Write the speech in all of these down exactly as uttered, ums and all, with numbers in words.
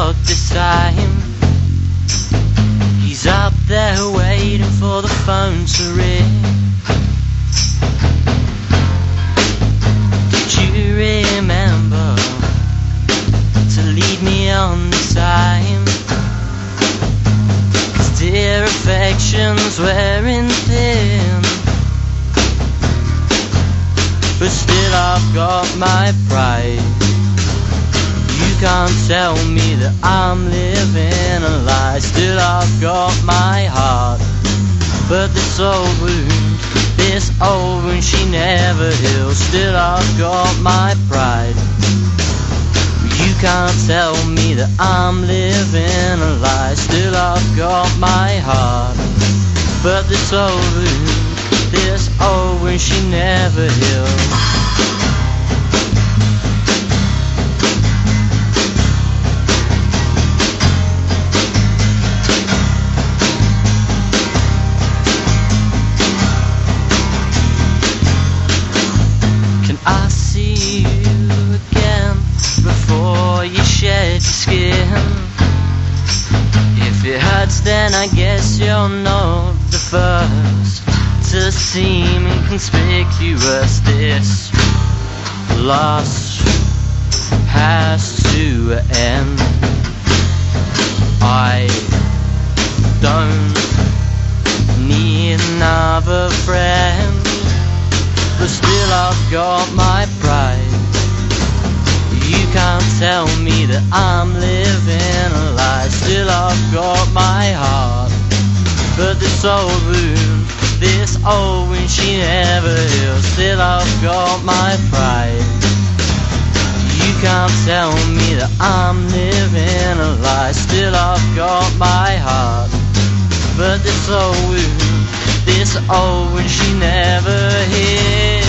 out this time. He's up there waiting for the phone to ring. Did you remember to lead me on this time? 'Cause dear affection's wearing thin, but still I've got my pride. You can't tell me that I'm living a lie. Still I've got my heart, but this old wound, this old wound, she never heals. Still I've got my pride. You can't tell me that I'm living a lie. Still I've got my heart, but this old wound, this old wound, she never heals. Shed your skin. If it hurts, then I guess you're not the first to seem inconspicuous. This loss has to end. I don't need another friend, but still I've got my pride. You can't tell me that I'm living a lie. Still I've got my heart, but this old wound, this old wound, she never heals. Still I've got my pride. You can't tell me that I'm living a lie. Still I've got my heart, but this old wound, this old wound, she never heals.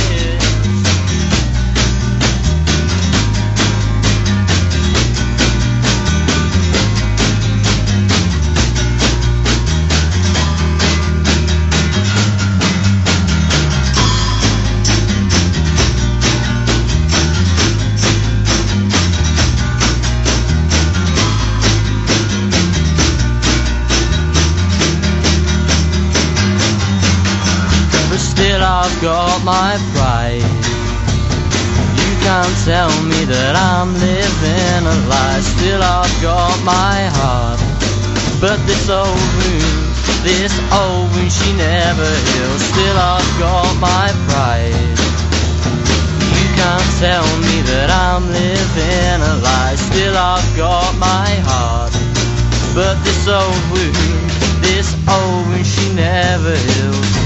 I've got my pride. You can't tell me that I'm living a lie. Still I've got my heart, but this old wound, this old wound, she never heals. Still I've got my pride. You can't tell me that I'm living a lie. Still I've got my heart, but this old wound, this old wound, she never heals.